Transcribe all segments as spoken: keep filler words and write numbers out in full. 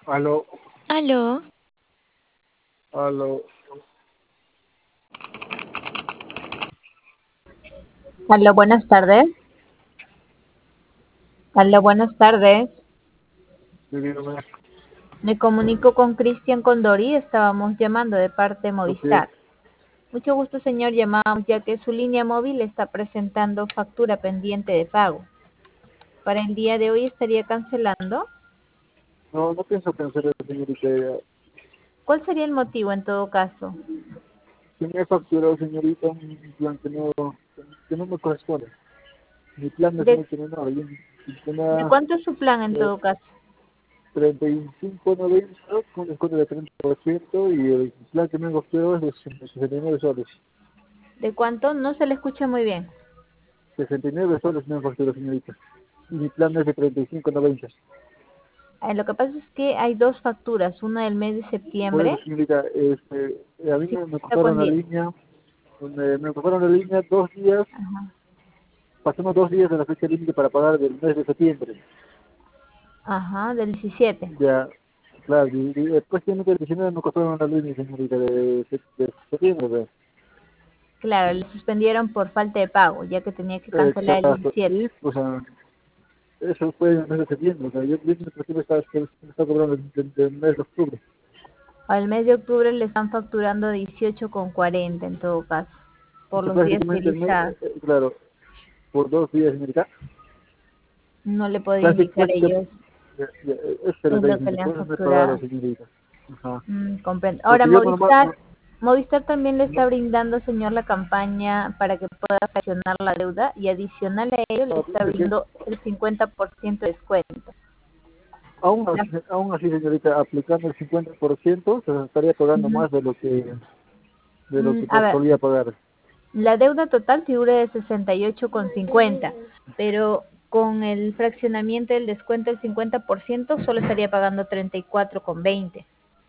Aló, Aló, aló. Aló, buenas tardes. Aló, buenas tardes. Sí, dígame. Me comunico con Cristian Condori. Estábamos llamando de parte de Ok. Movistar. Mucho gusto, señor. Llamamos ya que su línea móvil está presentando factura pendiente de pago. Para el día de hoy estaría cancelando. No, no pienso cancelar, señorita. ¿Cuál sería el motivo en todo caso? Si me he facturado, señorita, un plan que no, que no me corresponde. Mi plan es ¿De, muy terminado. Yo de tenía cuánto es su plan en eh, todo caso? treinta y cinco noventa con descuento de treinta por ciento y el plan que me he facturado es de sesenta y nueve soles. ¿De cuánto? No se le escucha muy bien. sesenta y nueve soles me han facturado, señorita. Y mi plan es de treinta y cinco noventa. Eh, lo que pasa es que hay dos facturas, una del mes de Por eso, septiembre. señorita, este, eh, a mí Sí, me, me está cortaron con la diez. línea, me, me cortaron la línea dos días. Ajá. Pasamos dos días de la fecha límite para pagar del mes de septiembre. Ajá, del diecisiete. Ya, claro, y, y después tiene que el diecinueve me costaron una línea, señorita, de, de, de septiembre. ¿Ve? Claro, le suspendieron por falta de pago, ya que tenía que cancelar el Exacto. diecisiete. Y, pues, ah, eso fue en el mes de septiembre. O sea, yo, yo me estaba, me estaba cobrando del, del, del mes de octubre. Al mes de octubre le están facturando dieciocho con cuarenta en todo caso, O por sea, los días prácticamente, el mes, utilizados. eh, eh, claro, por dos días, señorita. No le puedo Prácticamente, indicar prácticamente, ellos, ya, ya, eso es lo es que lo que dice, le han por eso me he pagado, facturado. señorita. Ajá. Mm, comprendo. Ahora, Porque yo normal, Movistar, no, Movistar también le no, está brindando, señor, la campaña para que pueda fraccionar la deuda y adicional a ello le no, está es que brindando el cincuenta por ciento de descuento. Aún La- así, aún así, señorita, aplicando el cincuenta por ciento, se estaría pagando Ujú. más de lo que de lo Mm, que a por ver, solía pagar. la deuda total figura de sesenta y ocho con cincuenta, pero con el fraccionamiento del descuento del cincuenta por ciento solo estaría pagando treinta y cuatro con veinte.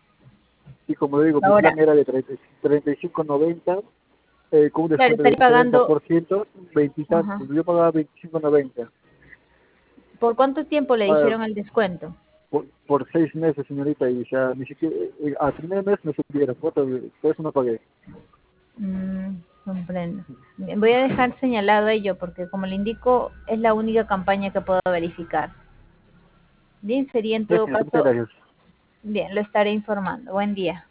Y como le digo, mi Ahora, plan era de treinta y cinco noventa, eh, con un claro, descuento de estaría treinta pagando, por ciento, veinte y ajá. tantos. Yo pagaba veinticinco noventa. ¿Por cuánto tiempo le Ah, dijeron el descuento? por, por seis meses, señorita, y ya ni siquiera, eh, al primer mes me subieron, por eso por eso no pagué. Mm, comprendo. Bien, voy a dejar señalado ello porque como le indico, es la única campaña que puedo verificar. Bien, sería en Ya, todo señorita, muchas caso, gracias. bien, lo estaré informando. Buen día.